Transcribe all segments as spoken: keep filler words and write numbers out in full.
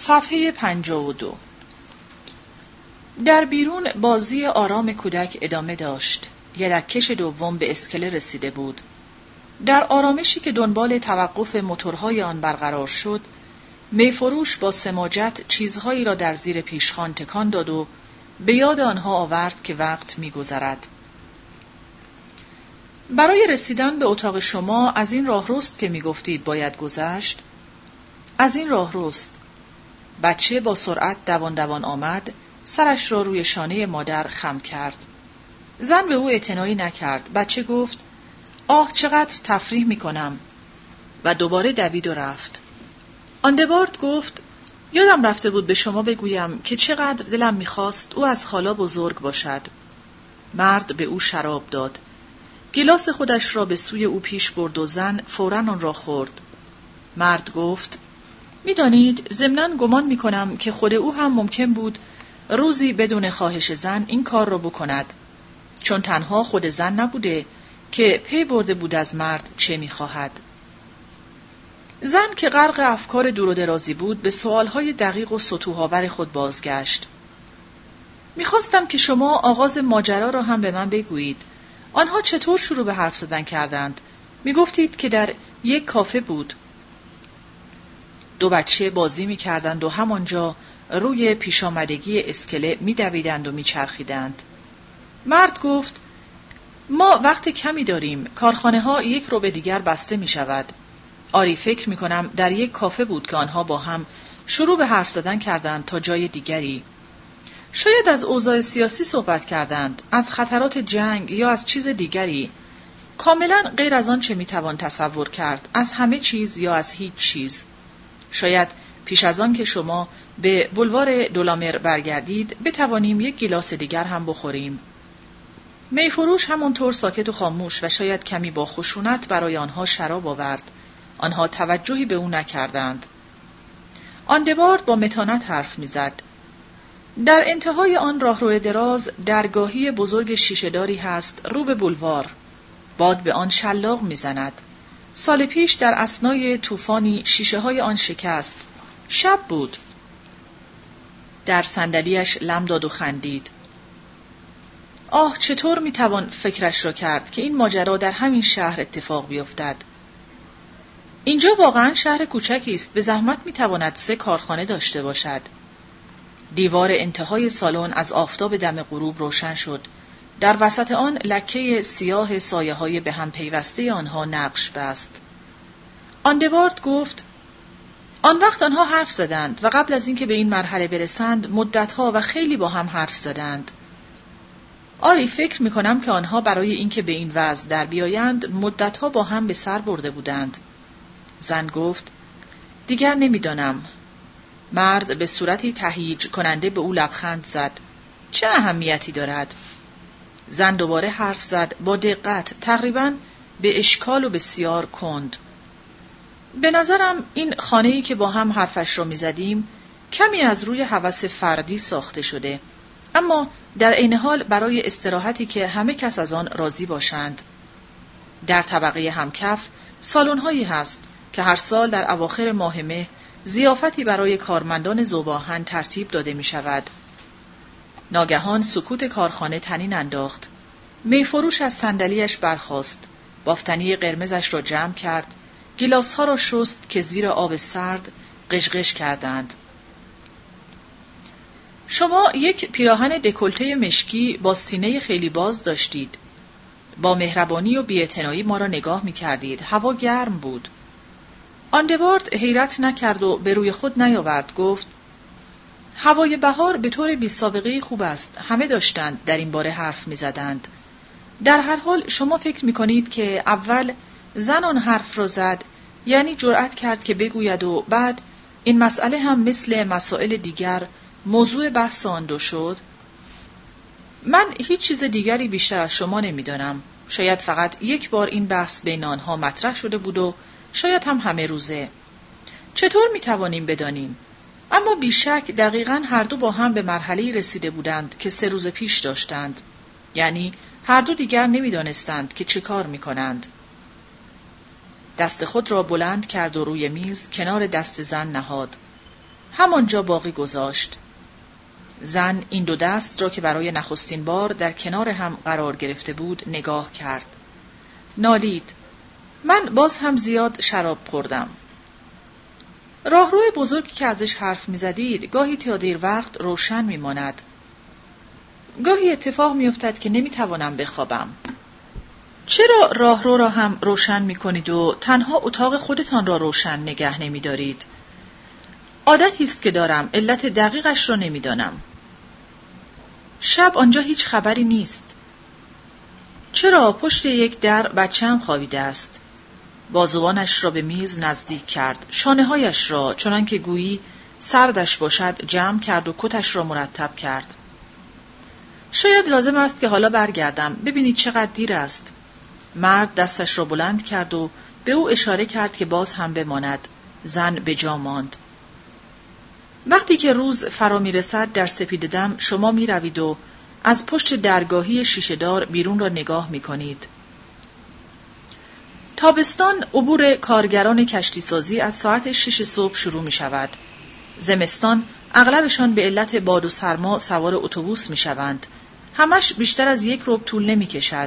صفحه پنجاه و دو. در بیرون بازی آرام کودک ادامه داشت. یدککش دوم به اسکله رسیده بود. در آرامشی که دنبال توقف موتورهای آن برقرار شد، میفروش با سماجت چیزهایی را در زیر پیشخوان تکان داد و به یاد آنها آورد که وقت می‌گذرد. برای رسیدن به اتاق شما از این راه رست که می‌گفتید باید گذشت؟ از این راه رست. بچه با سرعت دوان دوان آمد، سرش را روی شانه مادر خم کرد. زن به او اعتنایی نکرد. بچه گفت آه چقدر تفریح می‌کنم و دوباره دوید و رفت. آندبارد گفت یادم رفته بود به شما بگویم که چقدر دلم می‌خواست او از خالا بزرگ باشد. مرد به او شراب داد. گیلاس خودش را به سوی او پیش برد و زن فوراً آن را خورد. مرد گفت می‌دانید ضمناً گمان می‌کنم که خود او هم ممکن بود روزی بدون خواهش زن این کار را بکند، چون تنها خود زن نبوده که پی برده بود از مرد چه می‌خواهد. زن که غرق افکار دور و درازی بود به سوالهای دقیق و سطوح‌آور خود بازگشت. می‌خواستم که شما آغاز ماجرا را هم به من بگویید. آنها چطور شروع به حرف زدن کردند؟ می‌گفتید که در یک کافه بود. دو بچه بازی می‌کردند و همانجا روی پیشامدگی اسکله می‌دویدند و می‌چرخیدند. مرد گفت ما وقت کمی داریم. کارخانه‌ها یک رو به دیگر بسته می‌شود. آری فکر می‌کنم در یک کافه بود که آنها با هم شروع به حرف زدن کردند تا جای دیگری. شاید از اوضاع سیاسی صحبت کردند، از خطرات جنگ یا از چیز دیگری. کاملا غیر از آن چه می‌توان تصور کرد، از همه چیز یا از هیچ چیز. شاید پیش از آن که شما به بولوار دولامر برگردید بتوانیم یک گیلاس دیگر هم بخوریم. میفروش همانطور ساکت و خاموش و شاید کمی با خشونت برای آنها شراب آورد. آنها توجهی به او نکردند. آندبارد با متانت حرف می‌زد. در انتهای آن راهرو دراز درگاهی بزرگ شیشه‌داری هست رو به بولوار. باد به آن شلاق می‌زند. سال پیش در اثنای طوفانی شیشه‌های آن شکست. شب بود. در صندلی‌اش لم داد و خندید. آه چطور می‌توان فکرش را کرد که این ماجرا در همین شهر اتفاق بیفتد. اینجا واقعاً شهر کوچکی است. به زحمت می‌تواند سه کارخانه داشته باشد. دیوار انتهای سالن از آفتاب دم غروب روشن شد. در وسط آن لکه سیاه سایه‌های به هم پیوسته آنها نقش بست. آندبارد گفت آن وقت آنها حرف زدند و قبل از اینکه به این مرحله برسند مدتها و خیلی با هم حرف زدند. آری فکر می‌کنم که آنها برای اینکه به این وضع در بیایند مدتها با هم به سر برده بودند. زن گفت دیگر نمی‌دانم. مرد به صورتی تهییج کننده به او لبخند زد. چه اهمیتی دارد؟ زن دوباره حرف زد با دقت، تقریباً به اشکال و بسیار کند. به نظرم این خانه‌ای که با هم حرفش رو می‌زدیم کمی از روی هوس فردی ساخته شده، اما در عین حال برای استراحتی که همه کس از آن راضی باشند. در طبقه همکف سالن‌هایی هست که هر سال در اواخر ماه مه ضیافتی برای کارمندان ذوب‌آهن ترتیب داده می‌شود. ناگهان سکوت کارخانه طنین انداخت. میفروش از صندلی‌اش برخاست. بافتنی قرمزش را جمع کرد. گیلاس‌ها را شست که زیر آب سرد قشقش کردند. شما یک پیراهن دکولته مشکی با سینه خیلی باز داشتید. با مهربانی و بی‌اعتنایی ما را نگاه می‌کردید. هوا گرم بود. آندبارد حیرت نکرد و به روی خود نیاورد. گفت هوای بهار به طور بی سابقه خوب است. همه داشتند در این باره حرف می زدند. در هر حال شما فکر می کنید که اول زن آن حرف را زد، یعنی جرأت کرد که بگوید و بعد این مسئله هم مثل مسائل دیگر موضوع بحث آن دو شد؟ من هیچ چیز دیگری بیشتر از شما نمی دانم. شاید فقط یک بار این بحث بین آنها مطرح شده بود و شاید هم همه روزه. چطور می توانیم بدانیم؟ اما بیشک دقیقاً هر دو با هم به مرحله‌ای رسیده بودند که سه روز پیش داشتند. یعنی هر دو دیگر نمی دانستند که چه کار می کنند. دست خود را بلند کرد و روی میز کنار دست زن نهاد. همانجا باقی گذاشت. زن این دو دست را که برای نخستین بار در کنار هم قرار گرفته بود نگاه کرد. نالید: من باز هم زیاد شراب خوردم. راهرو بزرگی که ازش حرف می‌زدید گاهی تا دیر وقت روشن می‌ماند. گاهی اتفاق می‌افتد که نمی‌توانم بخوابم. چرا راهرو را هم روشن می‌کنید و تنها اتاق خودتان را روشن نگه نمی‌دارید؟ عادتی است که دارم، علت دقیقش را نمی‌دانم. شب آنجا هیچ خبری نیست. چرا پشت یک در بچه‌ام خوابیده است؟ بازوانش را به میز نزدیک کرد، شانه‌هایش را چنان که گویی سردش باشد جمع کرد و کتش را مرتب کرد. شاید لازم است که حالا برگردم. ببینید چقدر دیر است. مرد دستش را بلند کرد و به او اشاره کرد که باز هم بماند. زن به جا ماند. وقتی که روز فرا می‌رسد در سپیددم شما می‌روید و از پشت درگاهی شیشه‌دار بیرون را نگاه می‌کنید. تابستان عبور کارگران کشتیسازی از ساعت شش صبح شروع می‌شود. زمستان اغلبشان به علت باد و سرما سوار اتوبوس می‌شوند. همش بیشتر از یک ربع طول نمی‌کشد.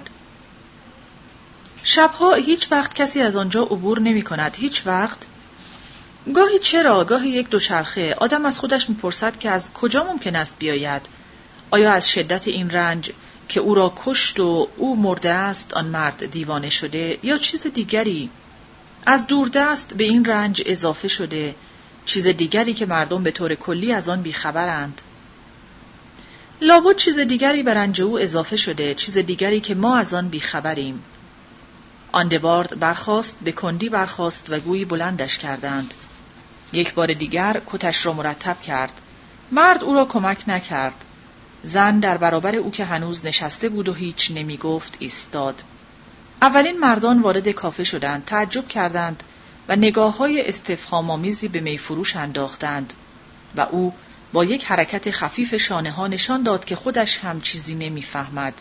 شبها هیچ وقت کسی از آنجا عبور نمی‌کند. هیچ وقت. گاهی چرا، گاهی یک دوچرخه. آدم از خودش می‌پرسد که از کجا ممکن است بیاید؟ آیا از شدت این رنج که او را کشت و او مرده است آن مرد دیوانه شده، یا چیز دیگری؟ از دوردست به این رنج اضافه شده، چیز دیگری که مردم به طور کلی از آن بیخبرند. لابد چیز دیگری به رنج او اضافه شده، چیز دیگری که ما از آن بیخبریم. آندبارد برخاست، به کندی برخاست و گویی بلندش کردند. یک بار دیگر کتش را مرتب کرد. مرد او را کمک نکرد. زن در برابر او که هنوز نشسته بود و هیچ نمی گفت ایستاد. اولین مردان وارد کافه شدند، تعجب کردند و نگاه‌های استفهام‌آمیزی به میفروش انداختند و او با یک حرکت خفیف شانه‌ها نشان داد که خودش هم چیزی نمی‌فهمد.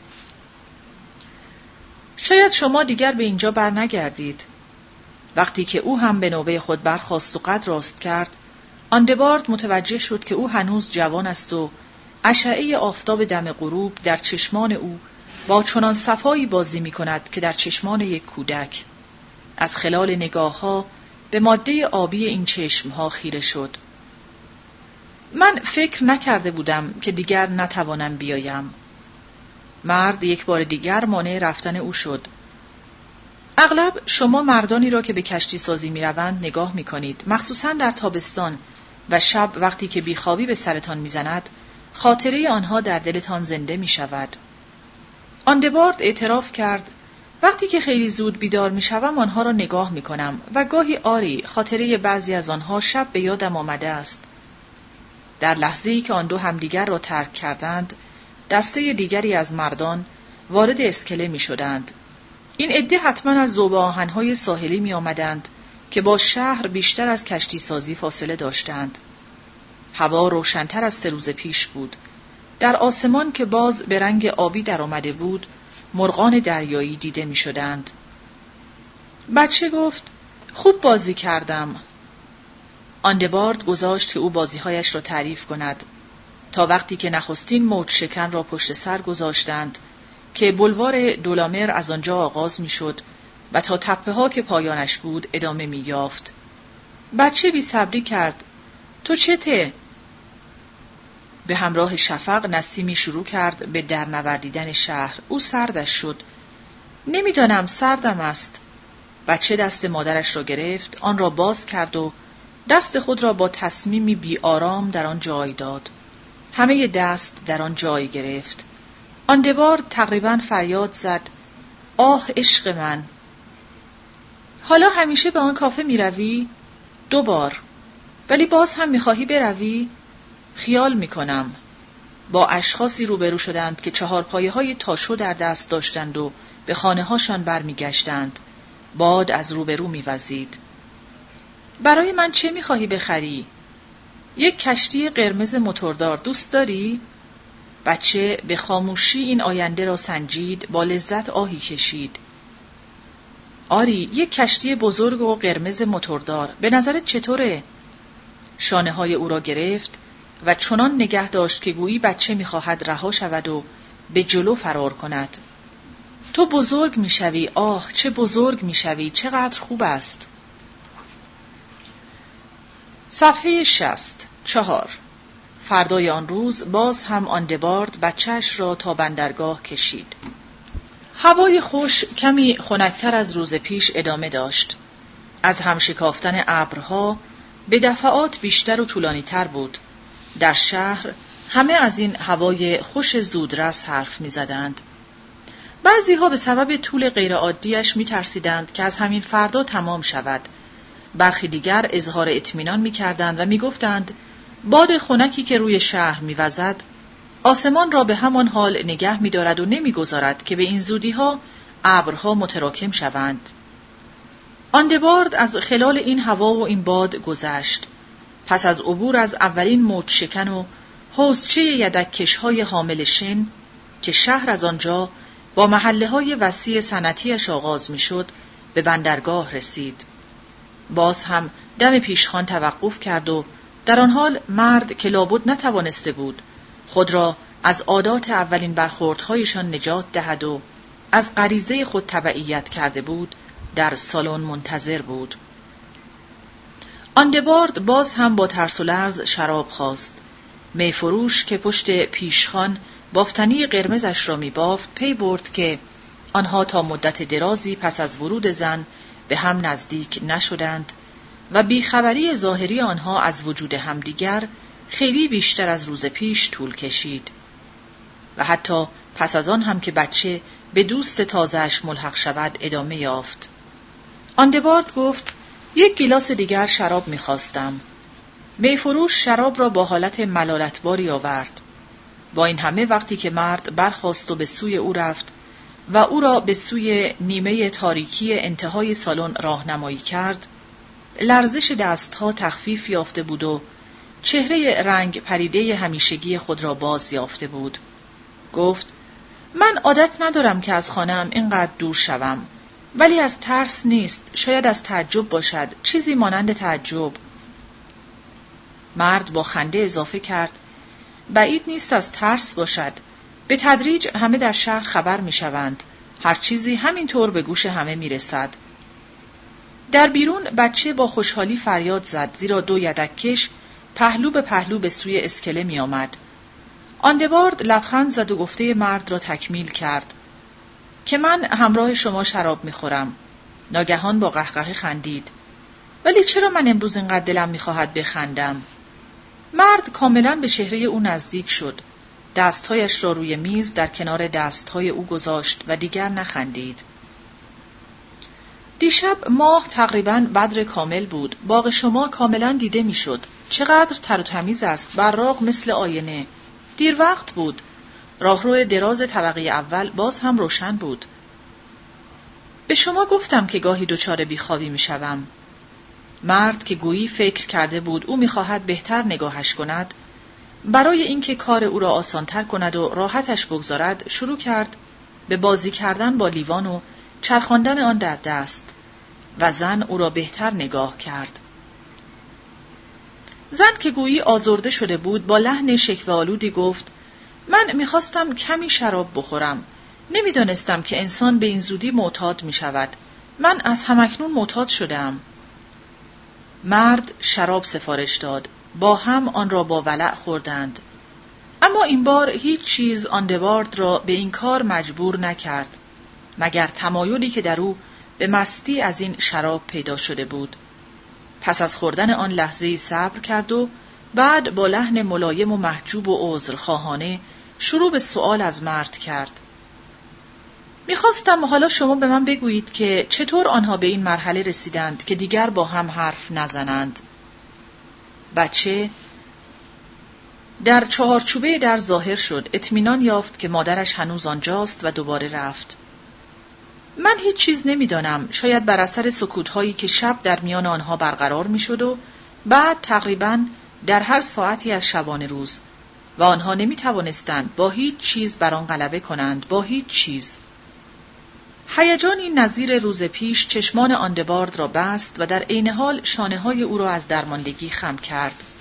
شاید شما دیگر به اینجا بر نگردید. وقتی که او هم به نوبه خود برخاست و قد راست کرد، آندبارد متوجه شد که او هنوز جوان است و اشعه آفتاب دم غروب در چشمان او با چنان صفایی بازی می کند که در چشمان یک کودک. از خلال نگاه‌ها به ماده آبی این چشم‌ها خیره شد. من فکر نکرده بودم که دیگر نتوانم بیایم. مرد یک بار دیگر مانع رفتن او شد. اغلب شما مردانی را که به کشتی سازی می روند نگاه می کنید، مخصوصاً در تابستان و شب وقتی که بیخوابی به سرتان می زند، خاطره آنها در دلتان زنده می شود. آندبارد اعتراف کرد: وقتی که خیلی زود بیدار می شوم آنها را نگاه می کنم و گاهی آری خاطره بعضی از آنها شب به یادم آمده است. در لحظه‌ای که آن دو همدیگر را ترک کردند، دسته دیگری از مردان وارد اسکله می شدند. این عده حتما از ذوب آهن‌های ساحلی می آمدند که با شهر بیشتر از کشتی سازی فاصله داشتند. هوا روشن‌تر از سه روز پیش بود. در آسمان که باز به رنگ آبی در آمده بود، مرغان دریایی دیده می شدند. بچه گفت: خوب بازی کردم. آندبارد گذاشت که او بازی‌هایش را تعریف کند تا وقتی که نخستین موج شکن را پشت سر گذاشتند که بلوار دولامر از آنجا آغاز می شد و تا تپه ها که پایانش بود ادامه می یافت. بچه بی صبری کرد: تو چته؟ به همراه شفق نسیمی شروع کرد به درنوردیدن شهر. او سردش شد. نمیدانم، سردم است. بچه دست مادرش را گرفت، آن را باز کرد و دست خود را با تصمیمی بی آرام در آن جای داد. همه دست در آن جای گرفت. آندبارد تقریباً فریاد زد: آه عشق من! حالا همیشه به آن کافه می روی؟ دو بار. ولی باز هم می خواهی بروی؟ خیال می کنم. با اشخاصی روبرو شدند که چهار پایه های تاشو در دست داشتند و به خانه هاشان بر می گشتند. باد از روبرو می وزید. برای من چه می خواهی بخری؟ یک کشتی قرمز موتوردار دوست داری؟ بچه به خاموشی این آینده را سنجید، با لذت آهی کشید. آری، یک کشتی بزرگ و قرمز موتوردار. به نظرت چطوره؟ شانه های او را گرفت و چنان نگه داشت که گویی بچه می‌خواهد رها شود و به جلو فرار کند. تو بزرگ می‌شوی، آه چه بزرگ می‌شوی، چقدر خوب است. صفحه شصت. چهار. فردای آن روز باز هم آندبارد بچه‌اش را تا بندرگاه کشید. هوای خوش کمی خنک‌تر از روز پیش ادامه داشت. از هم شکافتن ابرها به دفعات بیشتر و طولانی‌تر بود. در شهر همه از این هوای خوش زودرس حرف می‌زدند. بعضی‌ها به سبب طول غیرعادیش می‌ترسیدند که از همین فردا تمام شود. برخی دیگر اظهار اطمینان می‌کردند و می‌گفتند باد خنکی که روی شهر می‌وزد آسمان را به همان حال نگه می‌دارد و نمی‌گذارد که به این زودی‌ها ابرها متراکم شوند. آندبارد از خلال این هوا و این باد گذشت. پس از عبور از اولین موج شکن و حوضچه یدک‌کش‌های حامل شن که شهر از آنجا با محله‌های وسیع صنعتی‌اش آغاز می‌شد، به بندرگاه رسید. باز هم دم پیشخوان توقف کرد و در آن حال مرد که لابد نتوانسته بود خود را از عادات اولین برخوردهایشان نجات دهد و از غریزه خود تبعیت کرده بود، در سالن منتظر بود. آندبارد باز هم با ترس و لرز شراب خواست. میفروش که پشت پیشخوان بافتنی قرمزش را می بافت پی برد که آنها تا مدت درازی پس از ورود زن به هم نزدیک نشدند و بیخبری ظاهری آنها از وجود همدیگر خیلی بیشتر از روز پیش طول کشید و حتی پس از آن هم که بچه به دوست تازه‌اش ملحق شود ادامه یافت. آندبارد گفت یک گیلاس دیگر شراب می‌خواستم. میفروش شراب را با حالت ملالتباری آورد. با این همه وقتی که مرد برخاست و به سوی او رفت و او را به سوی نیمه تاریکی انتهای سالن راهنمایی کرد، لرزش دستها تخفیف یافته بود و چهره رنگ پریده همیشگی خود را باز یافته بود. گفت من عادت ندارم که از خانه‌ام اینقدر دور شوم، ولی از ترس نیست، شاید از تعجب باشد، چیزی مانند تعجب. مرد با خنده اضافه کرد بعید نیست از ترس باشد. به تدریج همه در شهر خبر می شوند. هر چیزی همینطور به گوش همه می رسد. در بیرون بچه با خوشحالی فریاد زد، زیرا دو یدک‌کش پهلو به پهلو به سوی اسکله می آمد. آندبارد لبخند زد و گفته مرد را تکمیل کرد که من همراه شما شراب می خورم. ناگهان با قهقه خندید. ولی چرا من امروز اینقدر دلم می خواهد بخندم؟ مرد کاملا به چهره او نزدیک شد. دستهایش را روی میز در کنار دستهای او گذاشت و دیگر نخندید. دیشب ماه تقریباً بدر کامل بود. باغ شما کاملا دیده می شد. چقدر تر و تمیز است، براق مثل آینه. دیر وقت بود. راهرو دراز طبقه اول باز هم روشن بود. به شما گفتم که گاهی دچار بیخوابی می شوم. مرد که گویی فکر کرده بود او می خواهد بهتر نگاهش کند، برای اینکه کار او را آسانتر کند و راحتش بگذارد شروع کرد به بازی کردن با لیوان و چرخاندن آن در دست و زن او را بهتر نگاه کرد. زن که گویی آزرده شده بود با لحن شکوه‌آلودی گفت من میخواستم کمی شراب بخورم. نمیدانستم که انسان به این زودی معتاد می شود. من از همکنون معتاد شدم. مرد شراب سفارش داد. با هم آن را با ولع خوردند. اما این بار هیچ چیز آندبارد را به این کار مجبور نکرد مگر تمایلی که در او به مستی از این شراب پیدا شده بود. پس از خوردن آن لحظه‌ای صبر کرد و بعد با لحن ملایم و محجوب و عذرخواهانه شروع به سؤال از مرد کرد. میخواستم حالا شما به من بگویید که چطور آنها به این مرحله رسیدند که دیگر با هم حرف نزنند. بچه در چهارچوبه در ظاهر شد، اطمینان یافت که مادرش هنوز آنجاست و دوباره رفت. من هیچ چیز نمیدانم، شاید بر اثر سکوت‌هایی که شب در میان آنها برقرار میشد و بعد تقریباً در هر ساعتی از شبانه روز و آنها نمیتوانستند با هیچ چیز بر آن غلبه کنند، با هیچ چیز. هیجانی نظیر روز پیش چشمان آندبارد را بست و در عین حال شانه‌های او را از درماندگی خم کرد.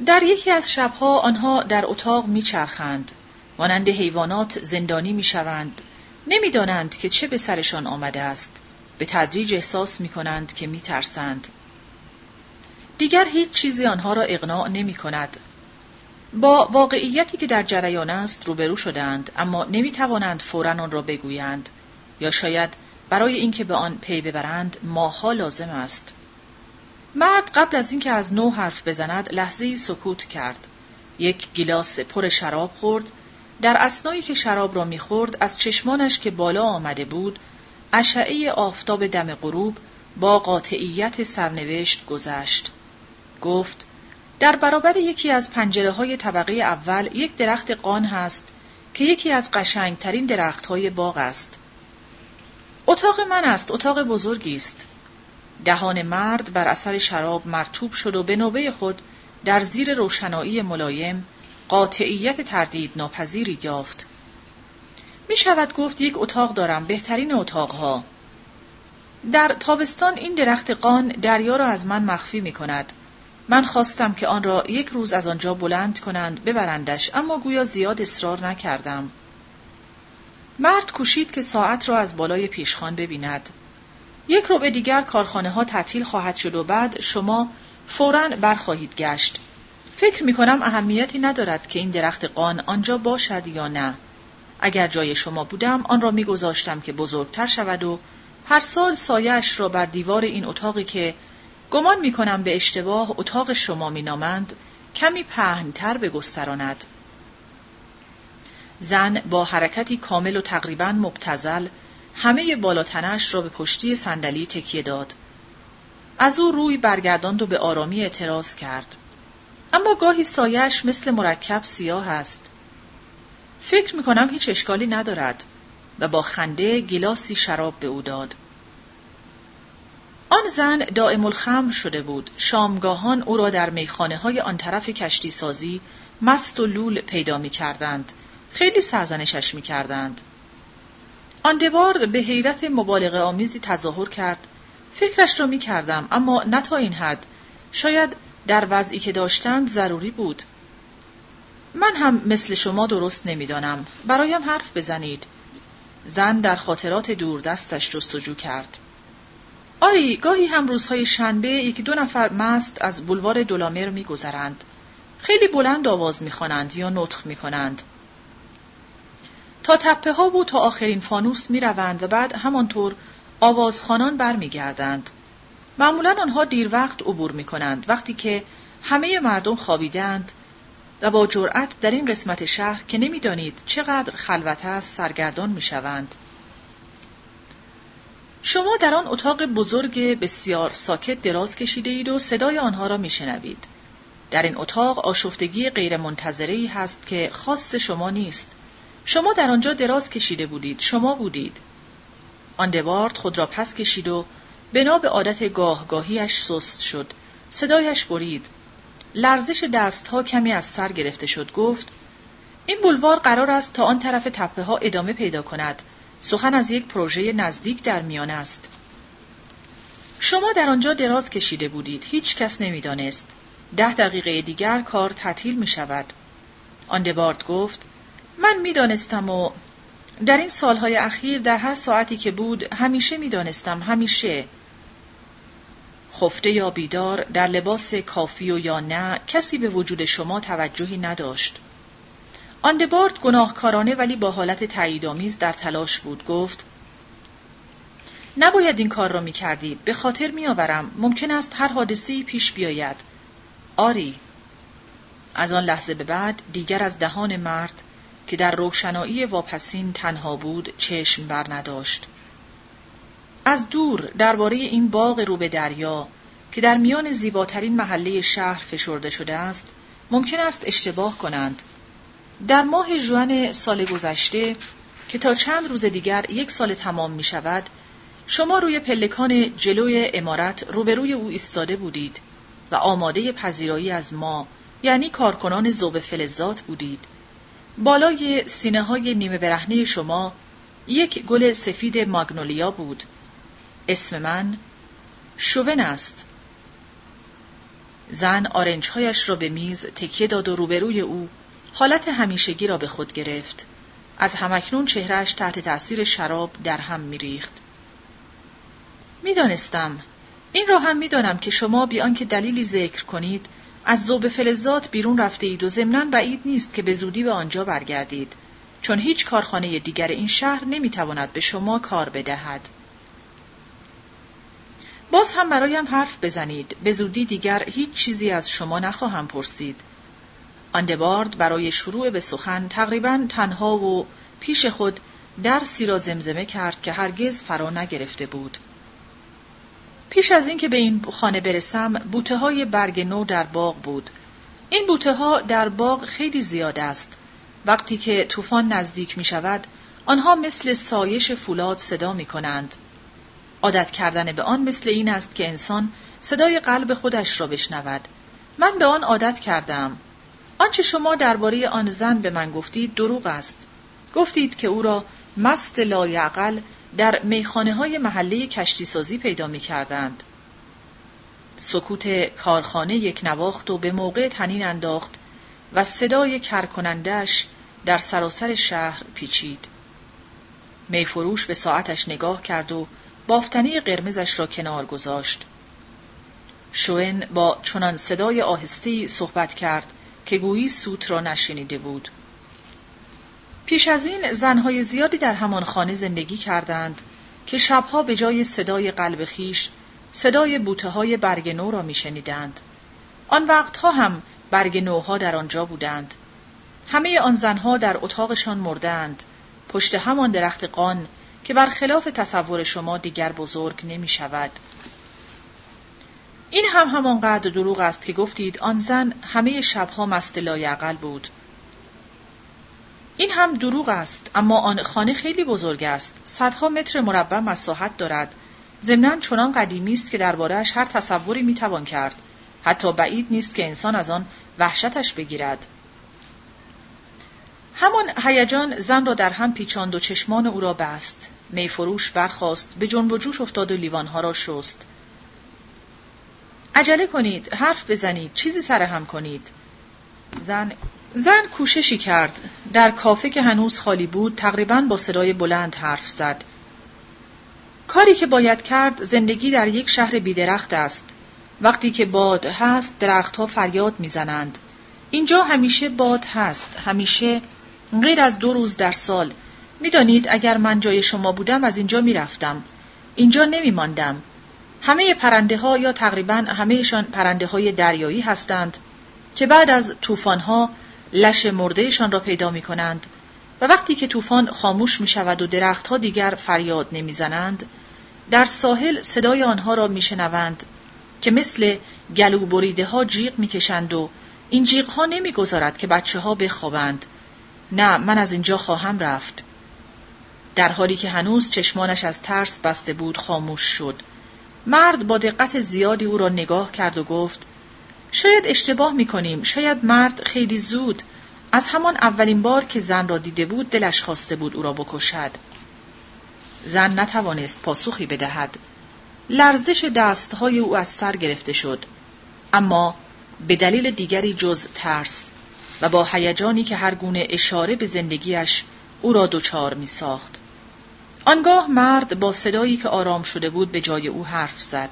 در یکی از شبها آنها در اتاق میچرخند، مانند حیوانات زندانی میشوند، نمیدانند که چه به سرشان آمده است، به تدریج احساس میکنند که میترسند. دیگر هیچ چیزی آنها را اقناع نمیکند. با واقعیتی که در جریان است روبرو شدند، اما نمیتوانند فوراً آن را بگویند، یا شاید برای اینکه به آن پی ببرند ماه‌ها لازم است. مرد قبل از اینکه از نو حرف بزند لحظه‌ای سکوت کرد. یک گیلاس پر شراب خورد. در اثنایی که شراب را می‌خورد از چشمانش که بالا آمده بود اشعه آفتاب دم غروب با قاطعیت سرنوشت گذشت. گفت: در برابر یکی از پنجره‌های طبقه اول یک درخت قان هست که یکی از قشنگترین درخت‌های باغ است. اتاق من است، اتاق بزرگی است. دهان مرد بر اثر شراب مرطوب شد و به نوبه خود در زیر روشنایی ملایم قاطعیت تردید ناپذیری یافت. می شود گفت یک اتاق دارم، بهترین اتاقها. در تابستان این درخت قان دریا را از من مخفی می کند. من خواستم که آن را یک روز از آنجا بلند کنند ببرندش، اما گویا زیاد اصرار نکردم. مرد کوشید که ساعت را از بالای پیشخوان ببیند. یک ربع دیگر کارخانه ها تعطیل خواهد شد و بعد شما فوراً برخواهید گشت. فکر می کنم اهمیتی ندارد که این درخت قان آنجا باشد یا نه. اگر جای شما بودم آن را می گذاشتم که بزرگتر شود و هر سال سایه‌اش را بر دیوار این اتاقی که گمان می کنم به اشتباه اتاق شما می نامند کمی پهن‌تر بگستراند. زن با حرکتی کامل و تقریباً مبتذل همه بالاتنش را به پشتی صندلی تکیه داد. از او روی برگرداند و به آرامی اعتراض کرد. اما گاهی سایه‌اش مثل مرکب سیاه است. فکر می کنم هیچ اشکالی ندارد و با خنده گیلاسی شراب به او داد. آن زن دائم الخمر شده بود. شامگاهان او را در میخانه های آن طرف کشتی سازی مست و لول پیدا می کردند. خیلی سرزنشش می کردند. آندبارد به حیرت مبالغه آمیزی تظاهر کرد. فکرش را می کردم، اما نه تا این حد. شاید در وضعی که داشتند ضروری بود. من هم مثل شما درست نمی دانم. برایم حرف بزنید. زن در خاطرات دور دستش جستجو کرد. آری، گاهی هم روزهای شنبه یکی دو نفر مست از بولوار دولامر می گذرند. خیلی بلند آواز می خوانند یا نطق می کنند. تا تپه ها و تا آخرین فانوس می روند و بعد همانطور آوازخوانان بر می گردند. معمولا آنها دیر وقت عبور می کنند، وقتی که همه مردم خوابیدند و با جرأت در این قسمت شهر که نمی دانید چقدر خلوت است سرگردان می شوند. شما در آن اتاق بزرگ بسیار ساکت دراز کشیده اید و صدای آنها را می شنوید. در این اتاق آشفتگی غیر منتظره‌ای هست که خاص شما نیست. شما در آنجا دراز کشیده بودید، شما بودید. آندبارد خود را پس کشید و بنا به عادت گاهگاهیش سست شد. صدایش برید. لرزش دستها کمی از سر گرفته شد. گفت: این بولوار قرار است تا آن طرف تپه ها ادامه پیدا کند. سخن از یک پروژه نزدیک در میان است. شما در آنجا دراز کشیده بودید. هیچ کس نمی دانست. ده دقیقه دیگر کار تعطیل می شود. آندبارد گفت: من می دانستم و در این سالهای اخیر در هر ساعتی که بود همیشه می دانستم، همیشه. خفته یا بیدار، در لباس کافی و یا نه، کسی به وجود شما توجهی نداشت. آندبارد گناهکارانه ولی با حالت تاییدآمیز در تلاش بود. گفت: نباید این کار را می کردید. به خاطر می آورم. ممکن است هر حادثه‌ای پیش بیاید. آری. از آن لحظه به بعد دیگر از دهان مرد که در روشنایی واپسین تنها بود چشم بر نداشت. از دور درباره این باغ رو به دریا که در میان زیباترین محله شهر فشرده شده است ممکن است اشتباه کنند. در ماه ژوئن سال گذشته که تا چند روز دیگر یک سال تمام می شود، شما روی پلکان جلوی عمارت روبروی او ایستاده بودید و آماده پذیرایی از ما، یعنی کارکنان ذوب فلزات بودید. بالای سینه های نیمه برهنه شما یک گل سفید ماگنولیا بود. اسم من شوون است. زن آرنج‌هایش را به میز تکیه داد و روبروی او حالت همیشگی را به خود گرفت. از همکنون چهرهش تحت تأثیر شراب در هم می‌ریخت. می‌دانستم، این را هم می‌دانم که شما بی آنکه دلیلی ذکر کنید از ذوب فلزات بیرون رفته اید و ضمناً بعید نیست که به زودی به آنجا برگردید، چون هیچ کارخانه دیگر این شهر نمی‌تواند به شما کار بدهد. باز هم برایم حرف بزنید، به زودی دیگر هیچ چیزی از شما نخواهم پرسید. آندبارد برای شروع به سخن تقریباً تنها و پیش خود درسی را زمزمه کرد که هرگز فرا نگرفته بود. پیش از این که به این خانه برسم، بوته‌های برگ نو در باغ بود. این بوته‌ها در باغ خیلی زیاد است. وقتی که طوفان نزدیک می شود، آنها مثل سایش فولاد صدا می کنند. عادت کردن به آن مثل این است که انسان صدای قلب خودش را بشنود. من به آن عادت کردم. آنچه شما درباره آن زن به من گفتید دروغ است. گفتید که او را مست لایعقل در میخانه‌های محله کشتی سازی پیدا می‌کردند. سکوت کارخانه یک نواخت و به موقع طنین انداخت و صدای کرکننده‌اش در سراسر شهر پیچید. میفروش به ساعتش نگاه کرد و بافتنی قرمزش را کنار گذاشت. شوئن با چنان صدای آهسته‌ای صحبت کرد که گویی سوت را نشنیده بود. پیش از این زنهای زیادی در همان خانه زندگی کردند که شبها به جای صدای قلب خیش صدای بوته‌های برگ نو را می‌شنیدند. آن وقتها هم برگ نوها در آنجا بودند. همه آن زنها در اتاقشان مردند، پشت همان درخت قان که برخلاف تصور شما دیگر بزرگ نمی‌شود. این هم همانقدر دروغ است که گفتید آن زن همه شبها مست لایعقل بود. این هم دروغ است، اما آن خانه خیلی بزرگ است. صدها متر مربع مساحت دارد. ضمناً چنان قدیمی است که درباره‌اش هر تصوری میتوان کرد. حتی بعید نیست که انسان از آن وحشتش بگیرد. همان هیجان زن را در هم پیچاند و چشمان او را بست. میفروش برخاست، به جنب و جوش افتاد و لیوانها را شست. عجله کنید، حرف بزنید، چیزی سرهم کنید. زن زن کوششی کرد. در کافه که هنوز خالی بود تقریباً با صدای بلند حرف زد. کاری که باید کرد زندگی در یک شهر بی‌درخت است. وقتی که باد هست درختها فریاد میزنند. اینجا همیشه باد هست، همیشه، غیر از دو روز در سال. میدانید اگر من جای شما بودم از اینجا میرفتم. اینجا نمیماندم. همه پرنده ها یا تقریباً همهشان پرنده های دریایی هستند که بعد از طوفان‌ها لش مردهشان را پیدا می کنند و وقتی که طوفان خاموش می شود و درختها دیگر فریاد نمی زنند، در ساحل صدای آنها را می شنوند که مثل گلو بریده ها جیغ می کشند و این جیغ ها نمی گذارد که بچه ها بخوابند. نه، من از اینجا خواهم رفت. در حالی که هنوز چشمانش از ترس بسته بود خاموش شد. مرد با دقت زیادی او را نگاه کرد و گفت شاید اشتباه می کنیم. شاید مرد خیلی زود از همان اولین بار که زن را دیده بود دلش خواسته بود او را بکشد. زن نتوانست پاسخی بدهد. لرزش دستهای او از سر گرفته شد، اما به دلیل دیگری جز ترس و با هیجانی که هر گونه اشاره به زندگیش او را دچار می ساخت. آنگاه مرد با صدایی که آرام شده بود به جای او حرف زد.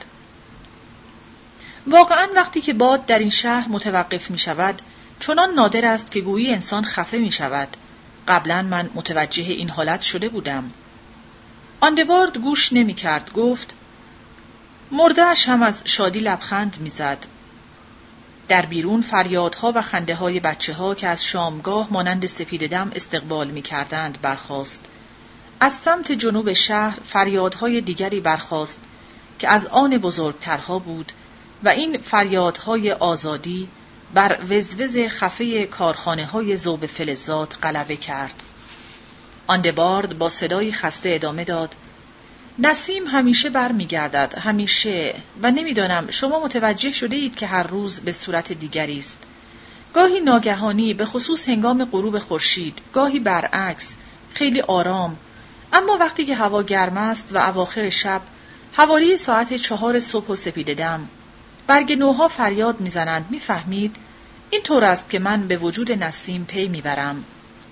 واقعاً وقتی که باد در این شهر متوقف می شود چنان نادر است که گویی انسان خفه می شود. قبلاً من متوجه این حالت شده بودم. آندبارد گوش نمی کرد. گفت مرده‌اش هم از شادی لبخند می زد. در بیرون فریادها و خنده های بچه ها که از شامگاه مانند سپید دم استقبال می کردند برخاست. از سمت جنوب شهر فریادهای دیگری برخاست که از آن بزرگترها بود و این فریادهای آزادی بر وزوز خفه کارخانه‌های ذوب فلزات غلبه کرد. آندبارد با صدای خسته ادامه داد: نسیم همیشه بر می گردد، همیشه، و نمیدانم شما متوجه شده اید که هر روز به صورت دیگری است. گاهی ناگهانی، به خصوص هنگام غروب خورشید، گاهی برعکس، خیلی آرام. اما وقتی که هوا گرم است و اواخر شب، حوالی ساعت چهار صبح و سپیده دم، برگ نوها فریاد میزنند میفهمید این طور است که من به وجود نسیم پی میبرم.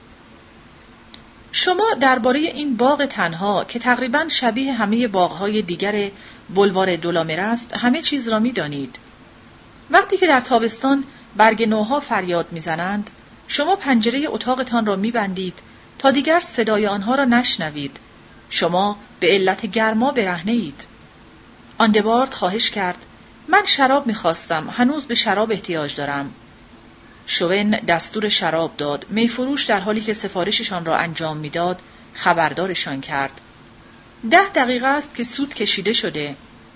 شما درباره این باغ تنها که تقریباً شبیه همه باغ‌های دیگر بولوار دولامر است همه چیز را می‌دانید. وقتی که در تابستان برگ نوها فریاد می‌زنند، شما پنجره اتاقتان را می‌بندید تا دیگر صدای آنها را نشنوید. شما به علت گرما برهنه‌اید. آندبارد خواهش کرد: من شراب می‌خواستم، هنوز به شراب احتیاج دارم. شوون دستور شراب داد. میفروش در حالی که سفارششان را انجام میداد خبردارشان کرد. ده دقیقه است که سود کشیده شده.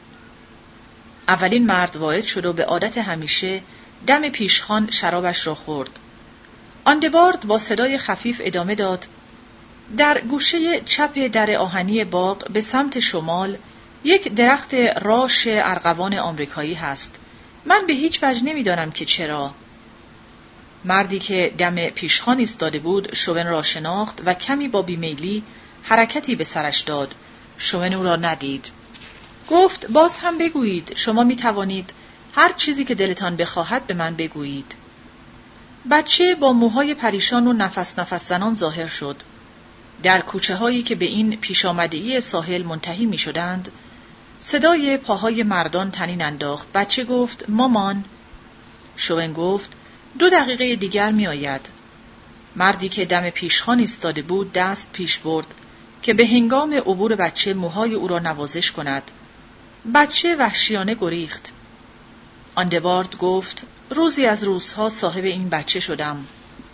اولین مرد وارد شد و به عادت همیشه دم پیشخوان شرابش را خورد. آندبارد با صدای خفیف ادامه داد: در گوشه چپ در آهنی باغ به سمت شمال یک درخت راش ارغوان آمریکایی هست. من به هیچ وجه نمیدانم که چرا. مردی که دم پیشخوان ایستاده بود شوون را شناخت و کمی با بیمیلی حرکتی به سرش داد. شوون او را ندید. گفت: باز هم بگویید. شما می توانید هر چیزی که دلتان بخواهد به من بگویید. بچه با موهای پریشان و نفس نفس زنان ظاهر شد. در کوچه هایی که به این پیش آمدگی ساحل منتهی می شدند صدای پاهای مردان طنین انداخت. بچه گفت: مامان. شوون گفت: دو دقیقه دیگر می آید. مردی که دم پیشخوان ایستاده بود دست پیش برد که به هنگام عبور بچه موهای او را نوازش کند. بچه وحشیانه گریخت. آندبارد گفت: روزی از روزها صاحب این بچه شدم.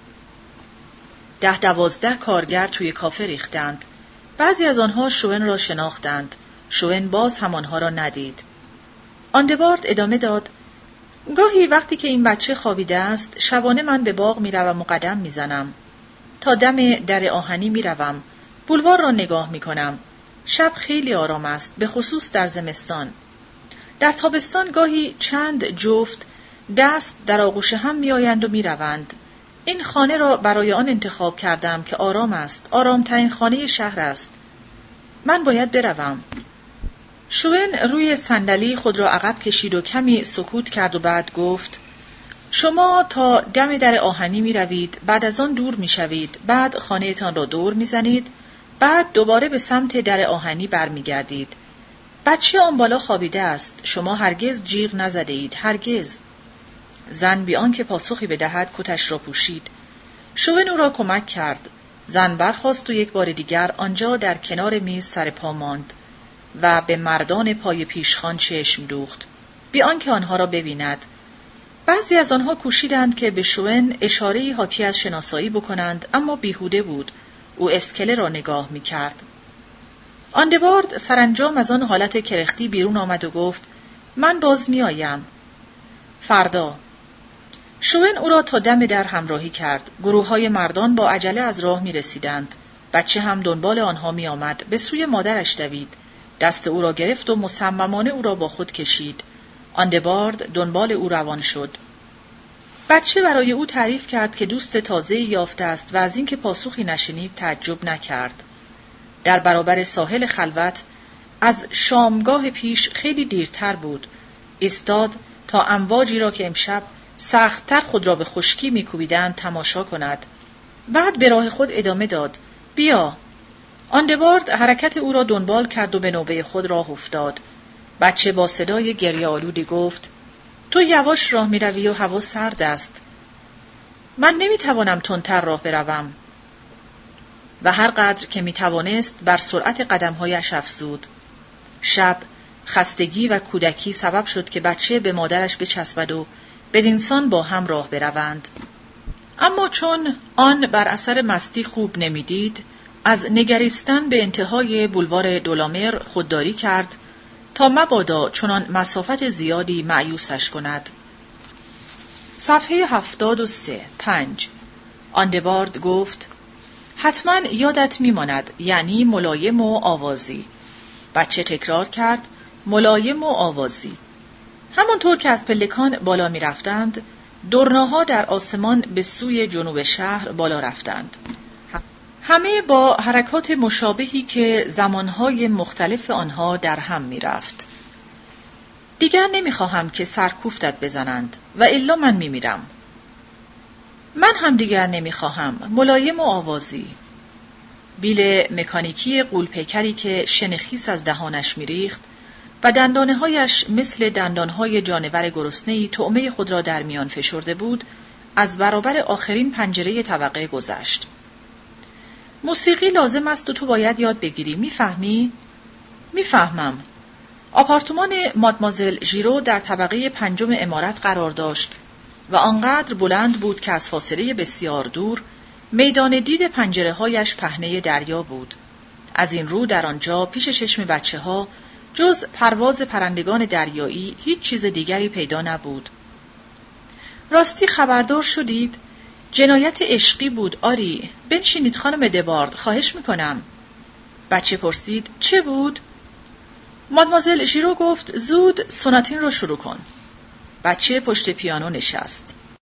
ده دوازده کارگر توی کافه ریختند. بعضی از آنها شوون را شناختند. شوون باز هم آنها را ندید. آندبارد ادامه داد: گاهی وقتی که این بچه خوابیده است شبانه من به باغ می روم و قدم می زنم. تا دم در آهنی می روم. بولوار را نگاه می کنم. شب خیلی آرام است، به خصوص در زمستان. در تابستان گاهی چند جفت دست در آغوش هم می آیند و می روند. این خانه را برای آن انتخاب کردم که آرام است. آرامترین خانه شهر است. من باید بروم. شوون روی صندلی خود را عقب کشید و کمی سکوت کرد و بعد گفت: شما تا دم در آهنی می روید، بعد از آن دور می شوید، بعد خانه تان را دور می زنید، بعد دوباره به سمت در آهنی بر می گردید. بچه آن بالا خوابیده است. شما هرگز جیغ نزده اید. هرگز. زن بی آنکه پاسخی بدهد کتش را پوشید. شوون او را کمک کرد. زن برخاست و یک بار دیگر آنجا در کنار میز سر پا ماند و به مردان پای پیشخوان چشم دوخت بی آنکه آنها را ببیند. بعضی از آنها کوشیدند که به شوون اشاره‌ای حاکی از شناسایی بکنند، اما بیهوده بود. او اسکله را نگاه می‌کرد. آندبارد سرانجام از آن حالت کرختی بیرون آمد و گفت: من باز می‌آیم. فردا. شوون او را تا دم در همراهی کرد. گروه‌های مردان با عجله از راه می‌رسیدند. بچه هم دنبال آنها می‌آمد. به سوی مادرش دوید. دست او را گرفت و مصممانه او را با خود کشید. آندبارد دنبال او روان شد. بچه برای او تعریف کرد که دوست تازه‌ای یافته است و از اینکه پاسخی نشنید تعجب نکرد. در برابر ساحل خلوت از شامگاه پیش خیلی دیرتر بود. ایستاد تا امواجی را که امشب سخت‌تر خود را به خشکی می‌کوبیدند تماشا کند. بعد به راه خود ادامه داد: بیا. آندبارد حرکت او را دنبال کرد و به نوبه خود راه افتاد. بچه با صدای گریه آلودی گفت: تو یواش راه می روی و هوا سرد است. من نمی توانم تندتر راه بروم. و هر قدر که می توانست بر سرعت قدمهایش افزود. شب، خستگی و کودکی سبب شد که بچه به مادرش بچسبد و بدینسان با هم راه بروند. اما چون آن بر اثر مستی خوب نمیدید، از نگریستن به انتهای بولوار دولامر خودداری کرد تا مبادا چنان مسافت زیادی مایوسش کند. صفحه هفتاد و سه پنج. آندبارد گفت: حتما یادت میماند، یعنی ملایم و آوازی. بچه تکرار کرد: ملایم و آوازی. همانطور که از پلکان بالا می رفتند، دورناها در آسمان به سوی جنوب شهر بالا رفتند. همه با حرکات مشابهی که زمانهای مختلف آنها در هم می رفت. دیگر نمیخواهم که سرکوفتت بزنند و الا من میمیرم. من هم دیگر نمیخواهم. ملایم و آوازی. بیل مکانیکی غول‌پیکری که شنخیس از دهانش میریخت و دندانه‌هایش مثل دندانهای جانور گرسنه‌ای طعمه خود را در میان فشرده بود، از برابر آخرین پنجره طبقه گذشت. موسیقی لازم است و تو باید یاد بگیری، میفهمی؟ میفهمم. آپارتمان مادمازل ژیرو در طبقه پنجم عمارت قرار داشت و آنقدر بلند بود که از فاصله بسیار دور میدان دید پنجره‌هایش پهنه دریا بود. از این رو در آنجا پیش چشم بچه‌ها جز پرواز پرندگان دریایی هیچ چیز دیگری پیدا نبود. راستی خبردار شدید؟ جنایت عشقی بود آری. بنشینید خانم دبارد، خواهش میکنم. بچه پرسید چه بود؟ مادمازل ژیرو گفت زود سوناتین رو شروع کن. بچه پشت پیانو نشست.